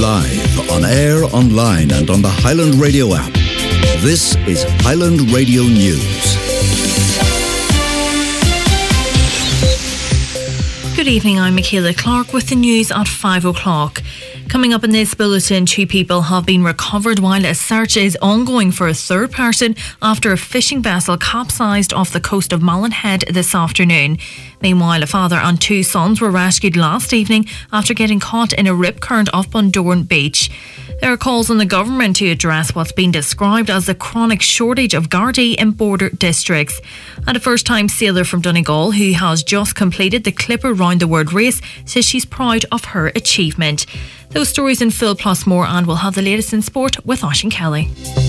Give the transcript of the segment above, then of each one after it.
live, on air, online and on the Highland Radio app. This is Highland Radio News. Good evening, I'm Michaela Clark with the news at 5 o'clock. Coming up in this bulletin, 2 people have been recovered while a search is ongoing for a third person after a fishing vessel capsized off the coast of Malin Head this afternoon. Meanwhile, a father and 2 sons were rescued last evening after getting caught in a rip current off Bundoran Beach. There are calls on the government to address what's been described as the chronic shortage of Gardaí in border districts. And a first-time sailor from Donegal who has just completed the Clipper Round the World race says she's proud of her achievement. Those stories in full plus more, and we'll have the latest in sport with Oisín Kelly.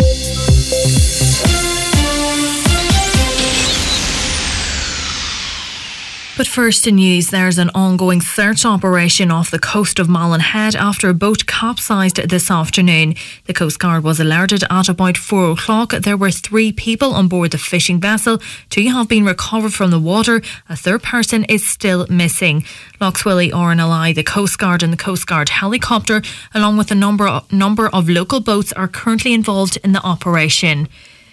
But first in news, there's an ongoing search operation off the coast of Malin Head after a boat capsized this afternoon. The Coast Guard was alerted at about 4 o'clock. There were 3 people on board the fishing vessel. 2 have been recovered from the water. A third person is still missing. Lochswilly, RNLI, the Coast Guard and the Coast Guard helicopter, along with a number of local boats, are currently involved in the operation.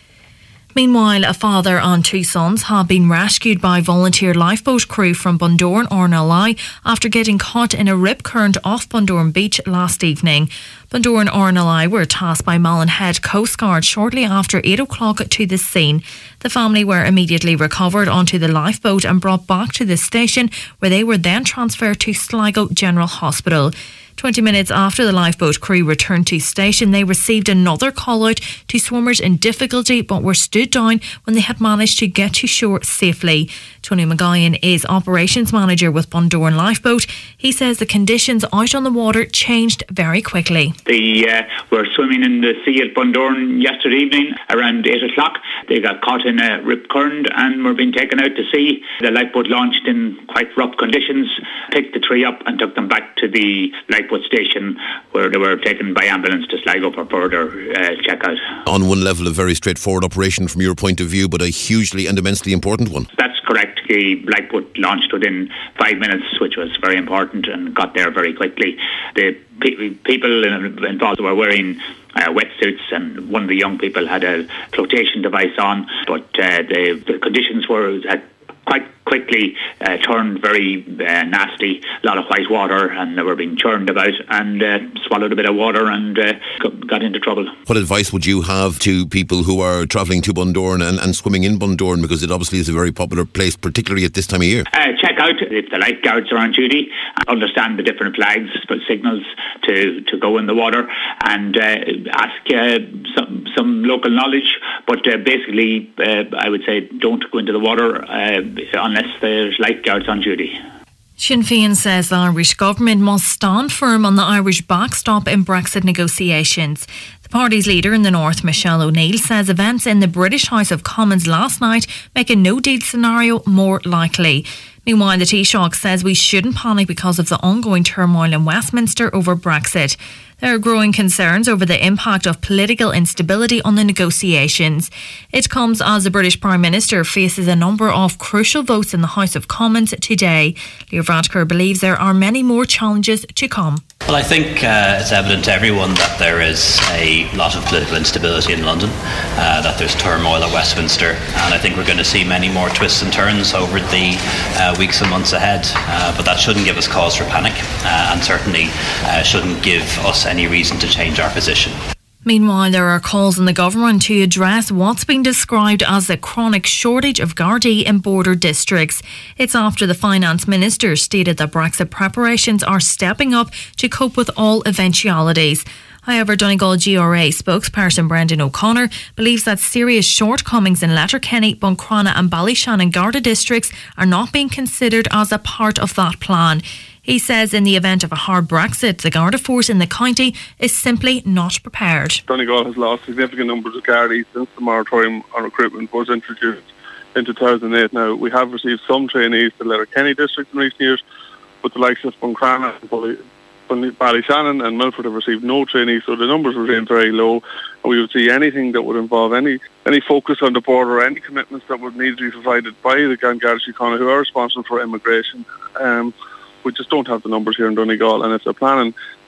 Meanwhile, a father and 2 sons have been rescued by volunteer lifeboat crew from Bundoran, RNLI, after getting caught in a rip current off Bundoran Beach last evening. Bundoran RNLI were tasked by Malin Head Coast Guard shortly after 8 o'clock to the scene. The family were immediately recovered onto the lifeboat and brought back to the station, where they were then transferred to Sligo General Hospital. 20 minutes after the lifeboat crew returned to station, they received another call out to swimmers in difficulty but were stood down when they had managed to get to shore safely. Tony McGuyan is operations manager with Bundoran Lifeboat. He says the conditions out on the water changed very quickly. They were swimming in the sea at Bundoran yesterday evening around 8 o'clock. They got caught in a rip current and were being taken out to sea. The lifeboat launched in quite rough conditions, picked the 3 up and took them back to the lifeboat station, where they were taken by ambulance to Sligo for further checkout. On one level, a very straightforward operation from your point of view, but a hugely and immensely important one. That's correct. The lifeboat launched within 5 minutes, which was very important, and got there very quickly. The people involved were wearing wetsuits, and one of the young people had a flotation device on, but the conditions had quite quickly turned very nasty. A lot of white water, and they were being churned about and swallowed a bit of water and got into trouble. What advice would you have to people who are travelling to Bundoran and swimming in Bundoran, because it obviously is a very popular place, particularly at this time of year? Check out if the lifeguards are on duty, understand the different flags, signals to go in the water, and ask some local knowledge, but basically I would say don't go into the water unless there's lifeguards on duty. Sinn Féin says the Irish government must stand firm on the Irish backstop in Brexit negotiations. The party's leader in the North, Michelle O'Neill, says events in the British House of Commons last night make a no-deal scenario more likely. Meanwhile, the Taoiseach says we shouldn't panic because of the ongoing turmoil in Westminster over Brexit. There are growing concerns over the impact of political instability on the negotiations. It comes as the British Prime Minister faces a number of crucial votes in the House of Commons today. Leo Varadkar believes there are many more challenges to come. Well, I think it's evident to everyone that there is a lot of political instability in London, that there's turmoil at Westminster, and I think we're going to see many more twists and turns over the weeks and months ahead. But that shouldn't give us cause for panic, and certainly shouldn't give us any reason to change our position. Meanwhile, there are calls on the government to address what's been described as a chronic shortage of Gardaí in border districts. It's after the Finance Minister stated that Brexit preparations are stepping up to cope with all eventualities. However, Donegal GRA spokesperson Brendan O'Connor believes that serious shortcomings in Letterkenny, Buncrana and Ballyshannon Garda districts are not being considered as a part of that plan. He says in the event of a hard Brexit, the Garda force in the county is simply not prepared. Donegal has lost significant numbers of Gardaí since the moratorium on recruitment was introduced in 2008. Now, we have received some trainees to Letterkenny district in recent years, but the likes of Buncrana, Ballyshannon and Milford have received no trainees, so the numbers remain very low. And we would see anything that would involve any focus on the border, any commitments that would need to be provided by the Garda Síochána, who are responsible for immigration. We just don't have the numbers here in Donegal, and it's a planning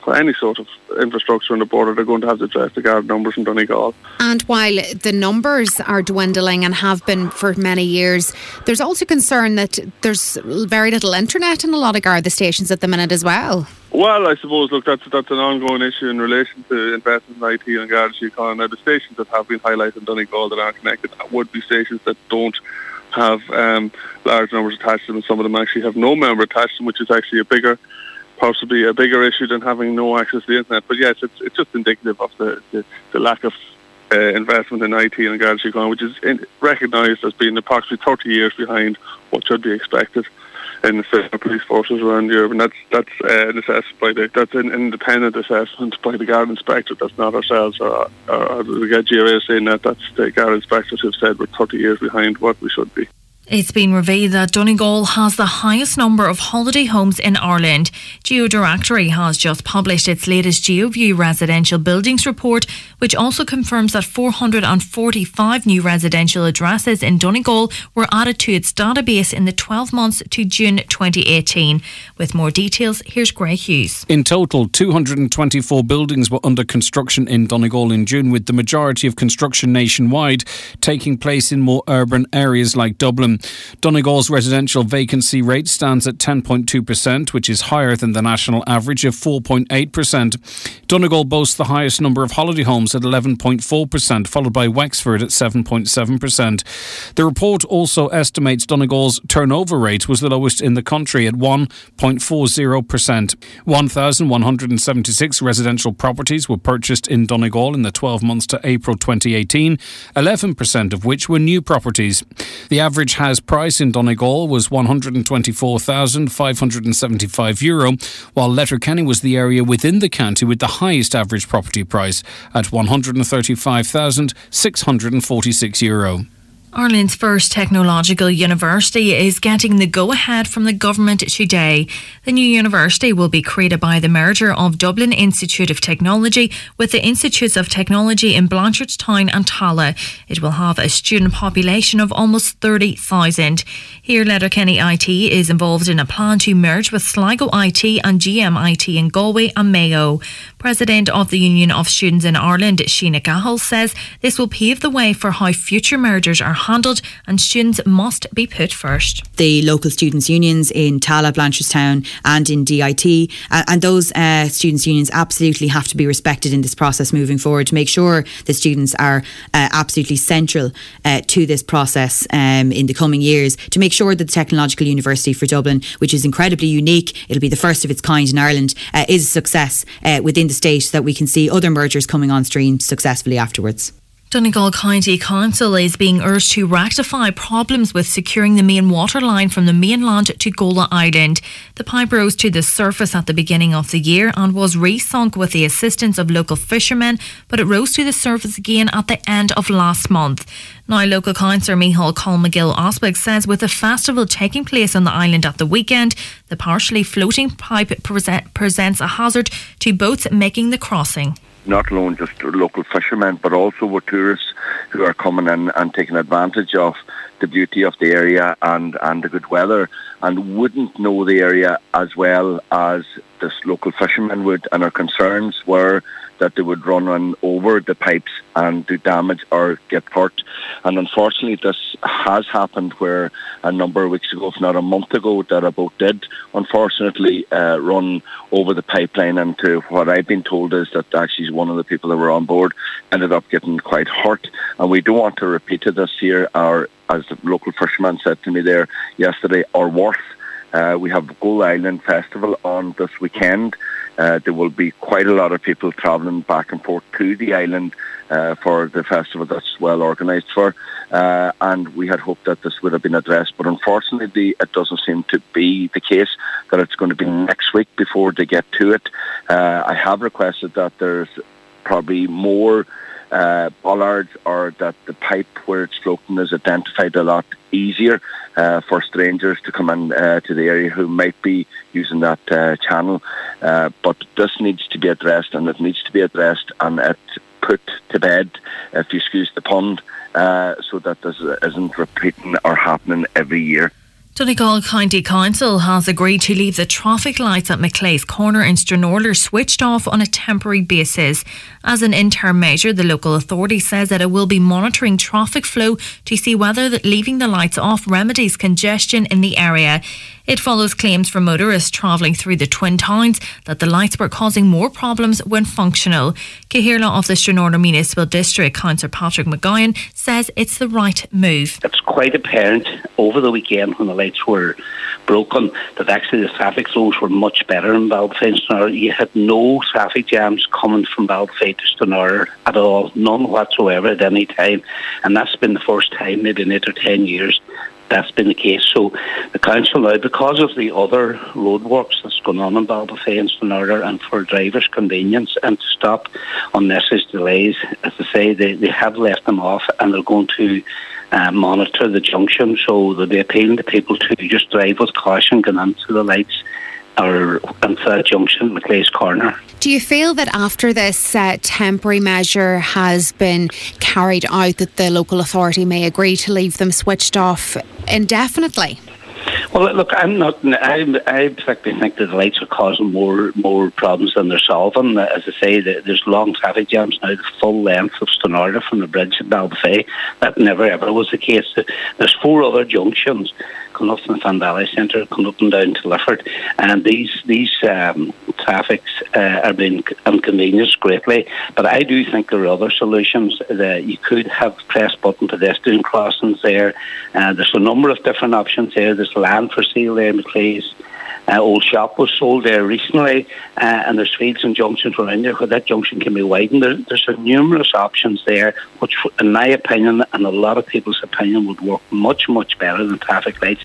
for any sort of infrastructure on the border, they're going to have to address the guard numbers in Donegal. And while the numbers are dwindling and have been for many years, there's also concern that there's very little internet in a lot of Garda stations at the minute as well. Well, I suppose, look, that's an ongoing issue in relation to investment in IT and Garda Síochána. Now, the stations that have been highlighted in Donegal that aren't connected would be stations that don't have large numbers attached to them, and some of them actually have no member attached to them, which is actually possibly a bigger issue than having no access to the internet. But yes, it's just indicative of the lack of investment in IT and Garda Síochána, which is recognised as being approximately 30 years behind what should be expected in the police forces around Europe, and that's an assessment that's an independent assessment by the Garda inspector. That's not ourselves or the GRA saying that. That's the Garda inspectors who've said we're 30 years behind what we should be. It's been revealed that Donegal has the highest number of holiday homes in Ireland. GeoDirectory has just published its latest GeoView residential buildings report, which also confirms that 445 new residential addresses in Donegal were added to its database in the 12 months to June 2018. With more details, here's Greg Hughes. In total, 224 buildings were under construction in Donegal in June, with the majority of construction nationwide taking place in more urban areas like Dublin. Donegal's residential vacancy rate stands at 10.2%, which is higher than the national average of 4.8%. Donegal boasts the highest number of holiday homes at 11.4%, followed by Wexford at 7.7%. The report also estimates Donegal's turnover rate was the lowest in the country at 1.40%. 1,176 residential properties were purchased in Donegal in the 12 months to April 2018, 11% of which were new properties. The average house price in Donegal was €124,575, while Letterkenny was the area within the county with the highest average property price at €135,646. Ireland's first technological university is getting the go-ahead from the government today. The new university will be created by the merger of Dublin Institute of Technology with the Institutes of Technology in Blanchardstown and Tallaght. It will have a student population of almost 30,000. Here, Letterkenny IT is involved in a plan to merge with Sligo IT and GMIT in Galway and Mayo. President of the Union of Students in Ireland, Sheena Cahill, says this will pave the way for how future mergers are handled, and students must be put first. The local students' unions in Tallaght, Blanchardstown and in DIT, and those students' unions absolutely have to be respected in this process moving forward to make sure the students are absolutely central to this process in the coming years, to make sure that the Technological University for Dublin, which is incredibly unique, it'll be the first of its kind in Ireland, is a success within the state, so that we can see other mergers coming on stream successfully afterwards. Donegal County Council is being urged to rectify problems with securing the main water line from the mainland to Gola Island. The pipe rose to the surface at the beginning of the year and was re-sunk with the assistance of local fishermen, but it rose to the surface again at the end of last month. Now, local councillor Micheál Colmcgill-Osberg says with the festival taking place on the island at the weekend, the partially floating pipe presents a hazard to boats making the crossing. Not alone just local fishermen, but also with tourists who are coming in and taking advantage of the beauty of the area and the good weather, and wouldn't know the area as well as this local fishermen would, and our concerns were that they would run on over the pipes and do damage or get hurt. And unfortunately this has happened, where a number of weeks ago, if not a month ago, that a boat did unfortunately run over the pipeline, and to what I've been told is that actually one of the people that were on board ended up getting quite hurt. And we don't want to repeat this here, or as the local fisherman said to me there yesterday, or worse. We have Gola Island Festival on this weekend. There will be quite a lot of people travelling back and forth to the island for the festival that's well organised for. And we had hoped that this would have been addressed, but unfortunately it doesn't seem to be the case, that it's going to be next week before they get to it. I have requested that there's probably more bollards, or that the pipe where it's floating is identified a lot easier for strangers to come in to the area who might be using that channel. But this needs to be addressed, and it needs to be addressed and put to bed, if you excuse the pun, so that this isn't repeating or happening every year. Donegal County Council has agreed to leave the traffic lights at Macleay's Corner in Stranorlar switched off on a temporary basis. As an interim measure, the local authority says that it will be monitoring traffic flow to see whether leaving the lights off remedies congestion in the area. It follows claims from motorists travelling through the Twin Towns that the lights were causing more problems when functional. Cahirla of the Stranorlar Municipal District, Councillor Patrick McGowan, says it's the right move. It's quite apparent over the weekend when the lights were broken that actually the traffic flows were much better in Ballybofey and Stranorlar. You had no traffic jams coming from Ballybofey to Stranorlar at all, none whatsoever at any time, and that's been the first time maybe in 8 or 10 years that's been the case. So the council now, because of the other roadworks that's going on in Ballybofey and Stranorlar, and for drivers' convenience and to stop unnecessary delays, as I say, they have left them off, and they're going to monitor the junction. So they'll be appealing to people to just drive with caution going into the lights or into that junction, Macleay's Corner. Do you feel that after this temporary measure has been carried out that the local authority may agree to leave them switched off indefinitely? Well, look, I particularly think that the lights are causing more problems than they're solving. As I say, there's long traffic jams now, the full length of Stranorlar from the bridge at Ballybofey. That never ever was the case. There's 4 other junctions coming up from the Fan Valley Centre, coming up and down to Lifford, and these traffics are being inconvenienced greatly. But I do think there are other solutions. That you could have press button pedestrian crossings there. There's a number of different options there. There's land for sale there. Macleay's old shop was sold there recently, and there's fields and junctions around there where that junction can be widened. There's numerous options there, which, in my opinion, and a lot of people's opinion, would work much, much better than traffic lights.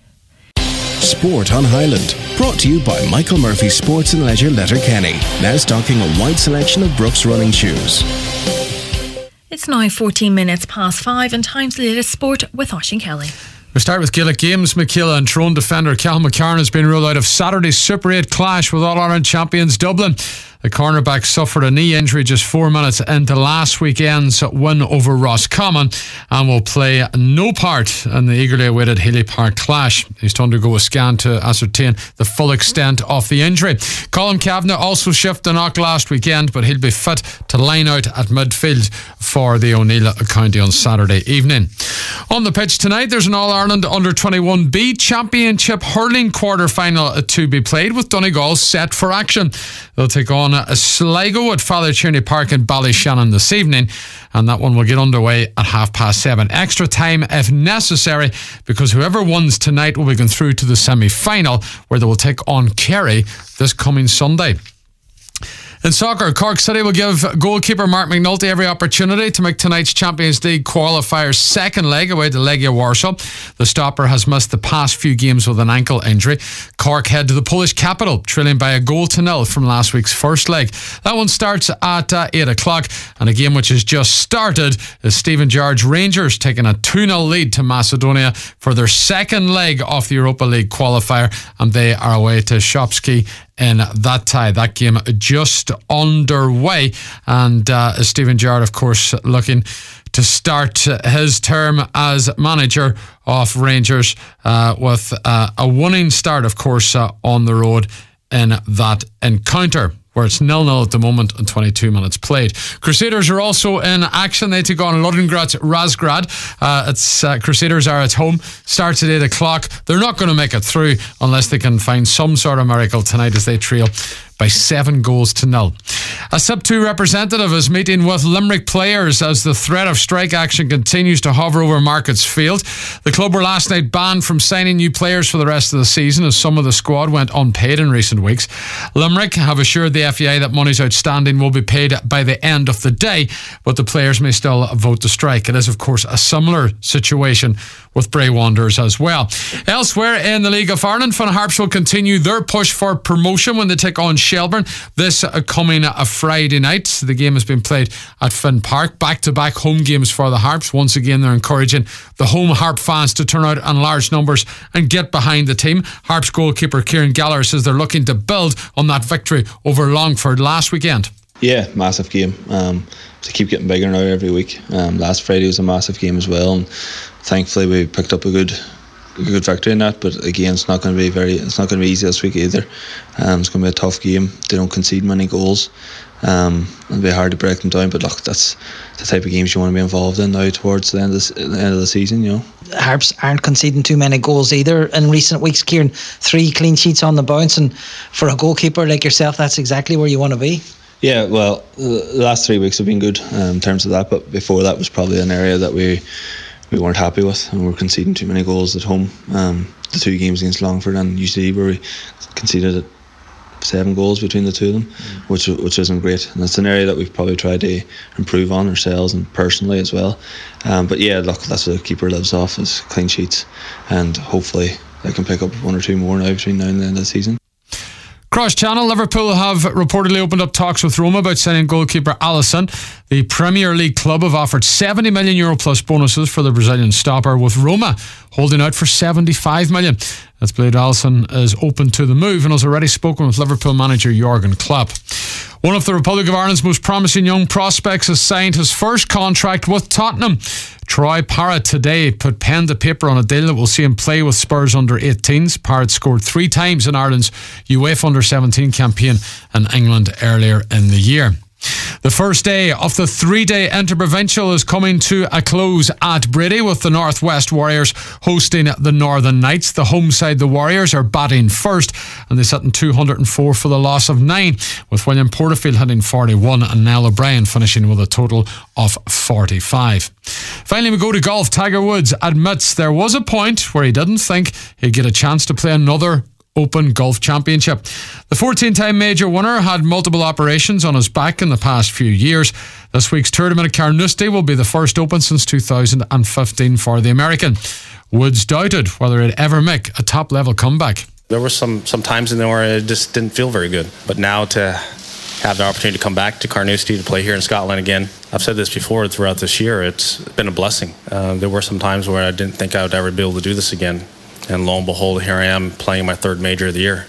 Sport on Highland, brought to you by Michael Murphy Sports and Leisure Letterkenny, now stocking a wide selection of Brooks running shoes. It's now 14 minutes past 5 and time for the latest sport with Oisín Kelly. We start with Gaelic Games. Michaela and Tyrone defender Cathal McCarron has been ruled out of Saturday's Super 8 clash with All-Ireland champions Dublin. The cornerback suffered a knee injury just 4 minutes into last weekend's win over Roscommon and will play no part in the eagerly awaited Healy Park clash. He's to undergo a scan to ascertain the full extent of the injury. Colin Kavanagh also shifted a knock last weekend, but he'll be fit to line out at midfield for the O'Neill County on Saturday evening. On the pitch tonight, there's an All-Ireland Under-21B Championship hurling quarter-final to be played, with Donegal set for action. They'll take on Sligo at Father Tierney Park in Ballyshannon this evening, and that one will get underway at 7:30. Extra time if necessary, because whoever wins tonight will be going through to the semi-final, where they will take on Kerry this coming Sunday. In soccer, Cork City will give goalkeeper Mark McNulty every opportunity to make tonight's Champions League qualifier's second leg away to Legia Warsaw. The stopper has missed the past few games with an ankle injury. Cork head to the Polish capital, trailing by 1-0 from last week's first leg. That one starts at 8 o'clock, and a game which has just started is Stephen Gerrard's Rangers taking a 2-0 lead to Macedonia for their second leg of the Europa League qualifier, and they are away to Shopski in that tie. That game just underway, and Stephen Gerrard, of course, looking to start his term as manager of Rangers with a winning start, of course, on the road in that encounter, where it's 0-0 at the moment and 22 minutes played. Crusaders are also in action. They take on Ludogorets Razgrad. Crusaders are at home. Starts at 8 o'clock. They're not going to make it through unless they can find some sort of miracle tonight, as they trail by 7-0. A SIP 2 representative is meeting with Limerick players as the threat of strike action continues to hover over Markets Field. The club were last night banned from signing new players for the rest of the season, as some of the squad went unpaid in recent weeks. Limerick have assured the FAI that monies outstanding will be paid by the end of the day, but the players may still vote to strike. It is, of course, a similar situation with Bray Wanderers as well. Elsewhere in the League of Ireland, Finn Harps will continue their push for promotion when they take on Shelbourne this coming Friday night. The game has been played at Finn Park. Back-to-back home games for the Harps. Once again, they're encouraging the home Harp fans to turn out in large numbers and get behind the team. Harps goalkeeper Kieran Gallagher says they're looking to build on that victory over Longford last weekend. Yeah, massive game. To keep getting bigger now every week. Last Friday was a massive game as well, and thankfully we picked up a good good victory in that. But again, it's not going to be easy this week either. It's going to be a tough game. They don't concede many goals. It'll be hard to break them down, but look, that's the type of games you want to be involved in now towards the end of the season, you know. Harps aren't conceding too many goals either in recent weeks, Kieran. 3 clean sheets on the bounce, and for a goalkeeper like yourself, that's exactly where you want to be. Yeah, well, the last 3 weeks have been good in terms of that, but before that was probably an area that we weren't happy with, and we're conceding too many goals at home. The 2 games against Longford and UCD where we conceded 7 goals between the 2 of them, which isn't great, and it's an area that we've probably tried to improve on ourselves and personally as well. But yeah, look, that's what a keeper lives off, is clean sheets, and hopefully they can pick up 1 or 2 more now between now and the end of the season. Cross Channel, Liverpool have reportedly opened up talks with Roma about signing goalkeeper Alisson. The Premier League club have offered €70 million plus bonuses for the Brazilian stopper, with Roma holding out for €75 million. That's believed Alisson is open to the move and has already spoken with Liverpool manager Jurgen Klopp. One of the Republic of Ireland's most promising young prospects has signed his first contract with Tottenham. Troy Parrott today put pen to paper on a deal that will see him play with Spurs under-18s. Parrott scored 3 times in Ireland's UEFA under-17 campaign in England earlier in the year. The first day of the 3-day interprovincial is coming to a close at Brady, with the North West Warriors hosting the Northern Knights. The home side, the Warriors, are batting first, and they sit in 204 for the loss of 9, with William Porterfield hitting 41 and Niall O'Brien finishing with a total of 45. Finally, we go to golf. Tiger Woods admits there was a point where he didn't think he'd get a chance to play another Open Golf Championship. The 14-time major winner had multiple operations on his back in the past few years. This week's tournament at Carnoustie will be the first Open since 2015 for the American. Woods doubted whether he'd ever make a top-level comeback. There were some times in there where it just didn't feel very good. But now to have the opportunity to come back to Carnoustie to play here in Scotland again, I've said this before throughout this year, it's been a blessing. There were some times where I didn't think I would ever be able to do this again. And lo and behold, here I am playing my 3rd major of the year.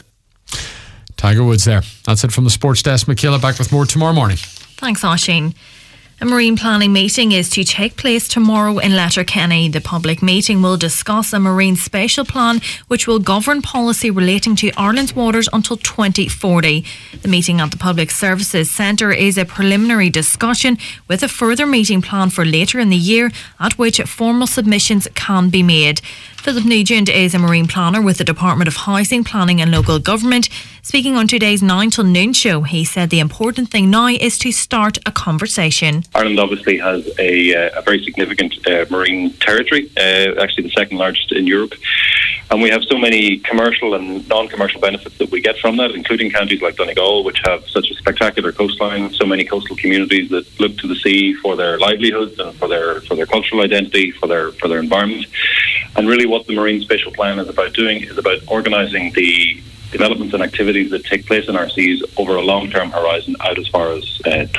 Tiger Woods there. That's it from the Sports Desk. Michaela back with more tomorrow morning. Thanks, Oisín. A marine planning meeting is to take place tomorrow in Letterkenny. The public meeting will discuss a marine spatial plan which will govern policy relating to Ireland's waters until 2040. The meeting at the Public Services Centre is a preliminary discussion, with a further meeting planned for later in the year at which formal submissions can be made. Philip Nugent is a marine planner with the Department of Housing, Planning and Local Government. Speaking on today's 9 till noon show, he said the important thing now is to start a conversation. Ireland obviously has a very significant marine territory, actually the 2nd largest in Europe. And we have so many commercial and non-commercial benefits that we get from that, including counties like Donegal, which have such a spectacular coastline, so many coastal communities that look to the sea for their livelihoods and for their cultural identity, for their environment. And really what the Marine Spatial Plan is about doing is about organising the developments and activities that take place in our seas over a long-term horizon out as far as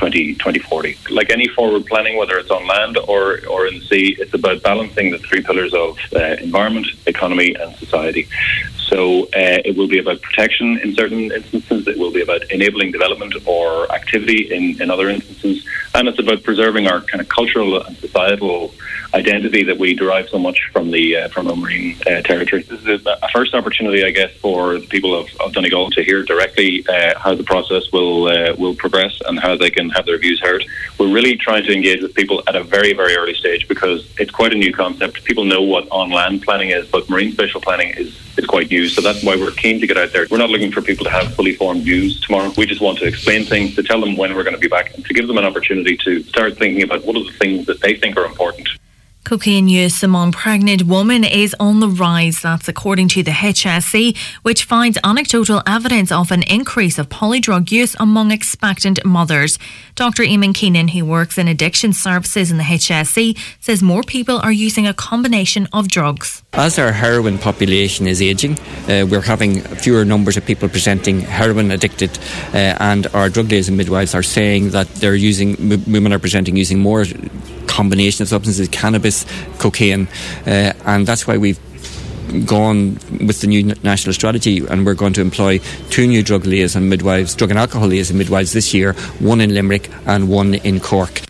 2040. Like any forward planning, whether it's on land or in the sea, it's about balancing the 3 pillars of environment, economy and society. So it will be about protection in certain instances, it will be about enabling development or activity in other instances, and it's about preserving our kind of cultural and societal identity that we derive so much from our marine territory. This is a first opportunity, I guess, for the people of Donegal to hear directly how the process will progress and how they can have their views heard. We're really trying to engage with people at a very, very early stage because it's quite a new concept. People know what on-land planning is, but marine spatial planning is quite new. So that's why we're keen to get out there. We're not looking for people to have fully formed views tomorrow. We just want to explain things, to tell them when we're going to be back, and to give them an opportunity to start thinking about what are the things that they think are important. Cocaine use among pregnant women is on the rise. That's according to the HSE, which finds anecdotal evidence of an increase of polydrug use among expectant mothers. Dr. Eamon Keenan, who works in addiction services in the HSE, says more people are using a combination of drugs. As our heroin population is ageing, we're having fewer numbers of people presenting heroin addicted, and our drug dealers and midwives are saying that women are presenting using more combination of substances, cannabis, cocaine, and that's why we've gone with the new national strategy, and we're going to employ 2 new drug liaison midwives, drug and alcohol liaison midwives this year, 1 in Limerick and 1 in Cork.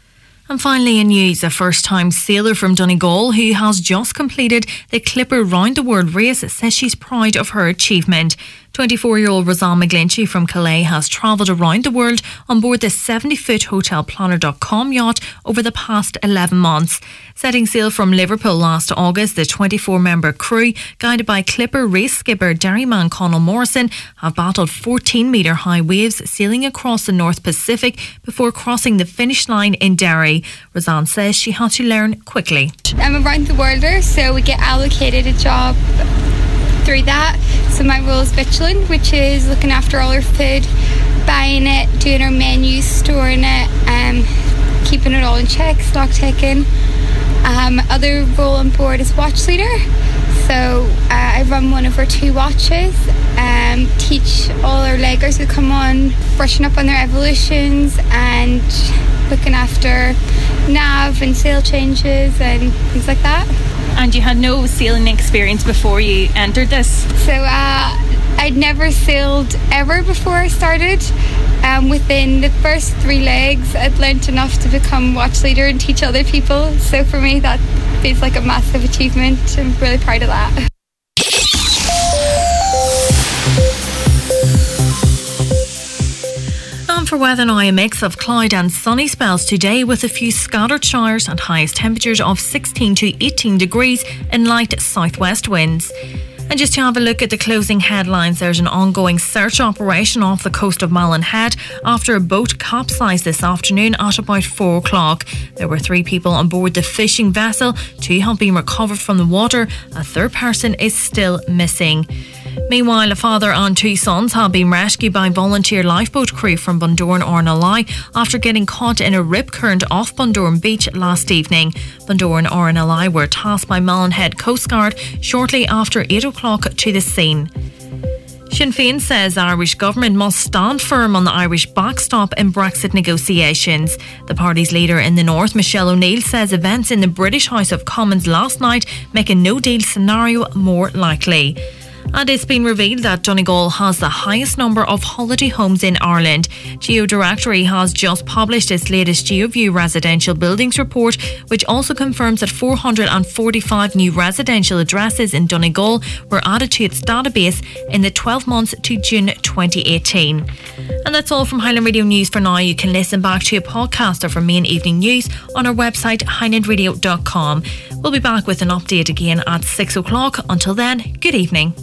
And finally in news, a first-time sailor from Donegal who has just completed the Clipper Round the World race says she's proud of her achievement. 24-year-old Rosanne McGlinchey from Calais has travelled around the world on board the 70-foot hotelplanner.com yacht over the past 11 months. Setting sail from Liverpool last August, the 24-member crew, guided by Clipper race skipper Derryman Connell Morrison, have battled 14-metre high waves sailing across the North Pacific before crossing the finish line in Derry. Rosanne says she had to learn quickly. I'm a round the worlder, so we get allocated a job through that. So my role is vigilant, which is looking after all our food, buying it, doing our menus, storing it, keeping it all in check, stock taking. Other role on board is watch leader. So I run one of our 2 watches, teach all our leggers who come on, brushing up on their evolutions and looking after nav and sail changes and things like that. And you had no sailing experience before you entered this? So I'd never sailed ever before I started. Within the first 3 legs, I'd learnt enough to become watch leader and teach other people. So for me, that feels like a massive achievement. I'm really proud of that. For weather now, a mix of cloud and sunny spells today with a few scattered showers and highest temperatures of 16 to 18 degrees in light southwest winds. And just to have a look at the closing headlines, there's an ongoing search operation off the coast of Malin Head after a boat capsized this afternoon at about 4 o'clock. There were 3 people on board the fishing vessel. 2 have been recovered from the water. A 3rd person is still missing. Meanwhile, a father and 2 sons have been rescued by volunteer lifeboat crew from Bundoran, RNLI after getting caught in a rip current off Bundoran Beach last evening. Bundoran RNLI were tasked by Malin Head Coast Guard shortly after 8 o'clock to the scene. Sinn Féin says the Irish government must stand firm on the Irish backstop in Brexit negotiations. The party's leader in the north, Michelle O'Neill, says events in the British House of Commons last night make a no-deal scenario more likely. And it's been revealed that Donegal has the highest number of holiday homes in Ireland. GeoDirectory has just published its latest GeoView residential buildings report, which also confirms that 445 new residential addresses in Donegal were added to its database in the 12 months to June 2018. And that's all from Highland Radio News for now. You can listen back to a podcast of our main evening news on our website highlandradio.com. We'll be back with an update again at 6 o'clock. Until then, good evening.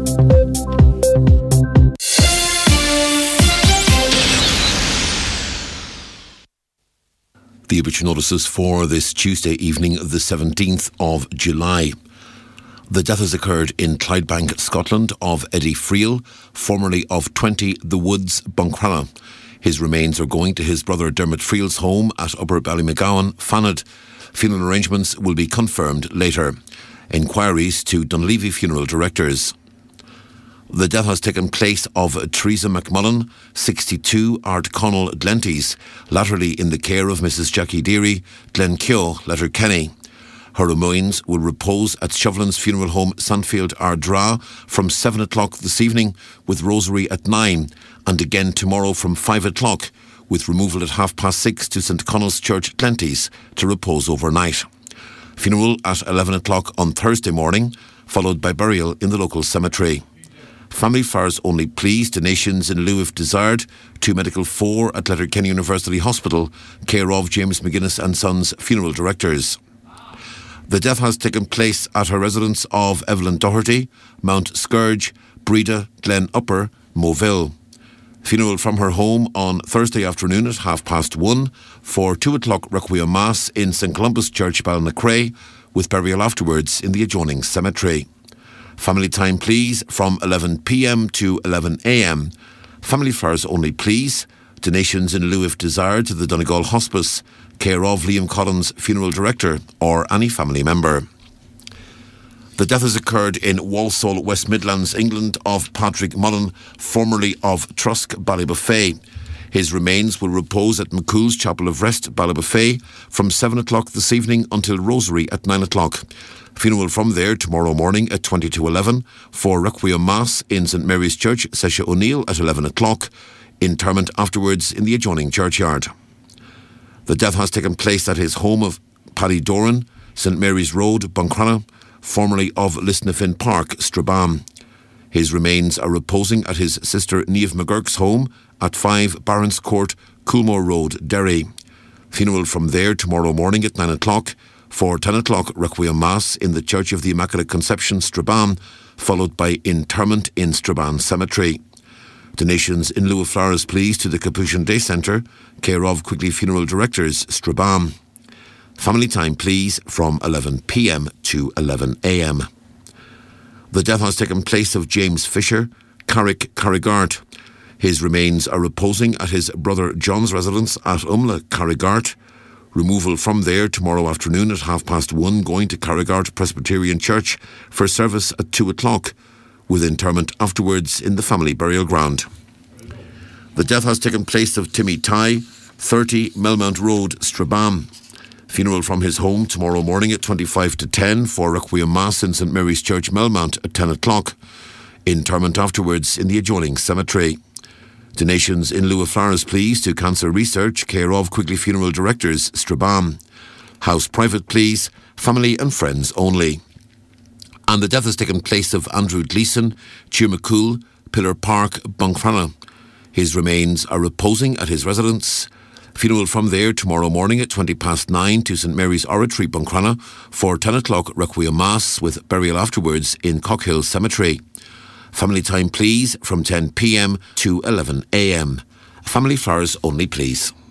The obituary notices for this Tuesday evening, the 17th of July. The death has occurred in Clydebank, Scotland, of Eddie Friel, formerly of 20 The Woods, Buncrana. His remains are going to his brother Dermot Friel's home at Upper Ballymagowan, Fanad. Funeral arrangements will be confirmed later. Inquiries to Dunleavy funeral directors. The death has taken place of Teresa McMullen, 62, Art Connell, Glenties, latterly in the care of Mrs. Jackie Deary, Glenkeo, Letterkenny. Her remains will repose at Chauvelin's funeral home, Sandfield, Ardra, from 7 o'clock this evening, with rosary at 9, and again tomorrow from 5 o'clock, with removal at 6:30 to St Connell's Church, Glenties, to repose overnight. Funeral at 11 o'clock on Thursday morning, followed by burial in the local cemetery. Family fires only please, donations in lieu if desired, to Medical 4 at Letterkenny University Hospital, care of James McGuinness and Sons funeral directors. The death has taken place at her residence of Evelyn Doherty, Mount Scourge, Breda, Glen Upper, Moville. Funeral from her home on Thursday afternoon at 1:30 for 2 o'clock Requiem Mass in St Columbus Church, Ballinacray, with burial afterwards in the adjoining cemetery. Family time please from 11 p.m. to 11 a.m. Family fires only please. Donations in lieu if desired to the Donegal Hospice, care of Liam Collins, funeral director, or any family member. The death has occurred in Walsall, West Midlands, England, of Patrick Mullen, formerly of Trusk, Ballybuffet. His remains will repose at McCool's Chapel of Rest, Ballybuffet, from 7 o'clock this evening until rosary at 9 o'clock. Funeral from there tomorrow morning at 20 to 11 for Requiem Mass in St Mary's Church, Sesha O'Neill at 11 o'clock. Interment afterwards in the adjoining churchyard. The death has taken place at his home of Paddy Doran, St Mary's Road, Buncrana, formerly of Lisnafin Park, Strabane. His remains are reposing at his sister Niamh McGurk's home at 5 Barons Court, Coolmore Road, Derry. Funeral from there tomorrow morning at 9 o'clock. For 10 o'clock, Requiem Mass in the Church of the Immaculate Conception, Strabane, followed by interment in Strabane Cemetery. Donations in lieu of flowers, please, to the Capuchin Day Centre, care of Quigley Funeral Directors, Strabane. Family time, please, from 11 p.m. to 11 a.m. The death has taken place of James Fisher, Carrick, Carrigart. His remains are reposing at his brother John's residence at Umla, Carrigart. Removal from there tomorrow afternoon at 1:30, going to Carrigart Presbyterian Church for service at 2 o'clock, with interment afterwards in the family burial ground. The death has taken place of Timmy Tighe, 30 Melmount Road, Strabane. Funeral from his home tomorrow morning at 25 to 10 for Requiem Mass in St Mary's Church, Melmount at 10 o'clock. Interment afterwards in the adjoining cemetery. Donations in lieu of flowers, please, to Cancer Research, care of Quigley Funeral Directors, Strabane. House private, please, family and friends only. And the death has taken place of Andrew Gleeson, Cheermacool, Pillar Park, Buncrana. His remains are reposing at his residence. Funeral from there tomorrow morning at 9:20 to St Mary's Oratory, Buncrana, for 10 o'clock Requiem Mass with burial afterwards in Cockhill Cemetery. Family time, please, from 10 p.m. to 11 a.m. Family flowers only, please.